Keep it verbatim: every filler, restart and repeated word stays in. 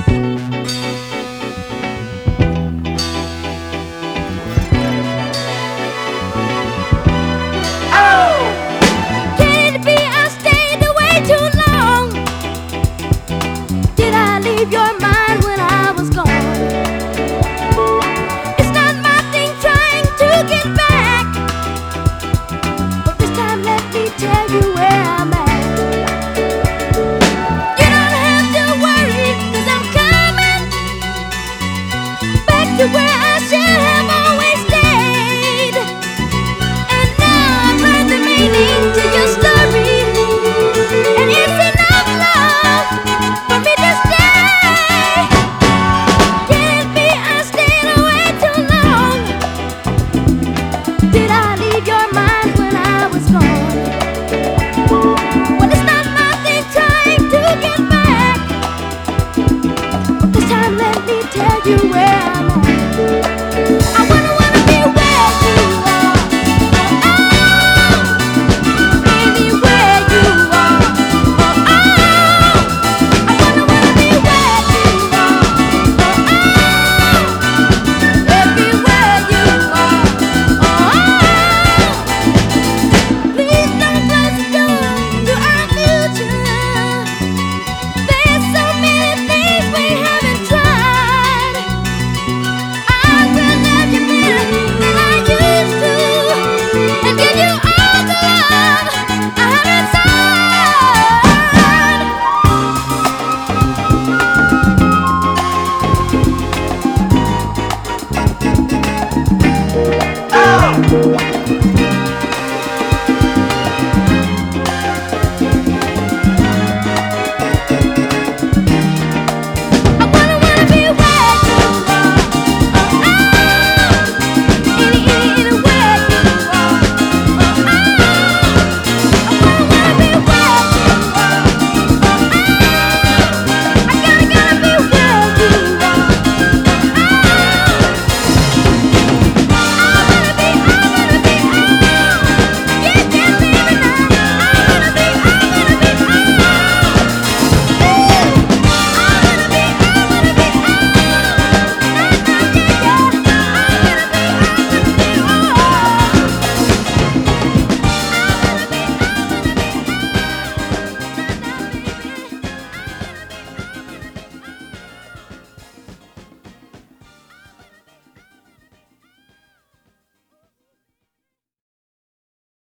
Can it be I stayed away too long? Did I leave your mind when I was gone? It's not my thing trying to get back, but this time let me tell you where I